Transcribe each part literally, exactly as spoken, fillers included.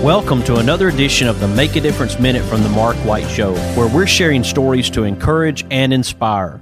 Welcome to another edition of the Make a Difference Minute from the Mark White Show, where we're sharing stories to encourage and inspire.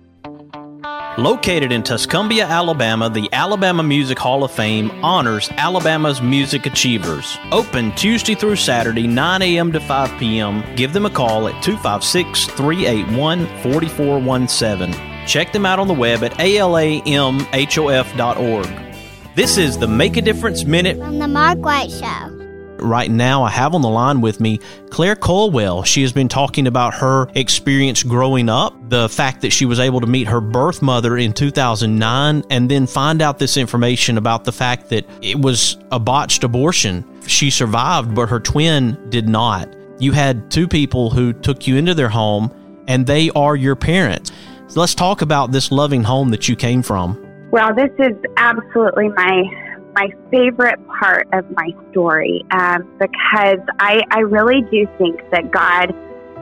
Located in Tuscumbia, Alabama, the Alabama Music Hall of Fame honors Alabama's music achievers. Open Tuesday through Saturday, nine a.m. to five p.m. Give them a call at two five six, three eight one, four four one seven. Check them out on the web at A L A M H O F dot org. This is the Make a Difference Minute from the Mark White Show. Right now, I have on the line with me Claire Colwell. She has been talking about her experience growing up, the fact that she was able to meet her birth mother in two thousand nine, and then find out this information about the fact that it was a botched abortion. She survived, but her twin did not. You had two people who took you into their home, and they are your parents. So let's talk about this loving home that you came from. Well, this is absolutely my my favorite part of my story um, because I, I really do think that God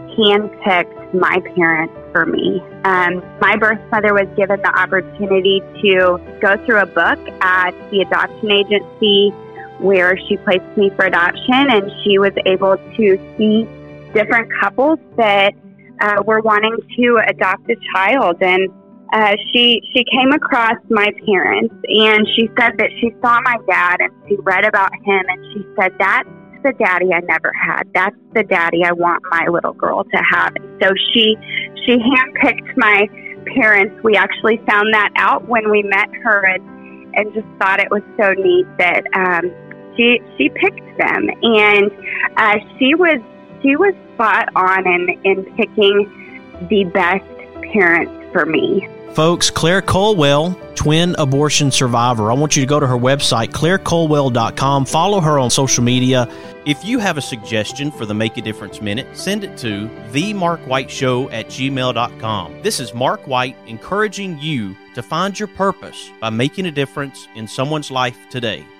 handpicked my parents for me. Um, my birth mother was given the opportunity to go through a book at the adoption agency where she placed me for adoption, and she was able to see different couples that uh, were wanting to adopt a child. And Uh, she she came across my parents, and she said that she saw my dad and she read about him, and she said, that's the daddy I never had. That's the daddy I want my little girl to have. And so she she handpicked my parents. We actually found that out when we met her, and, and just thought it was so neat that um, she she picked them, and uh, she was she was spot on in in picking the best parents for me. Folks, Claire Colwell, twin abortion survivor. I want you to go to her website, claire colwell dot com. Follow her on social media. If you have a suggestion for the Make a Difference Minute, send it to the mark white show at gmail dot com. This is Mark White encouraging you to find your purpose by making a difference in someone's life today.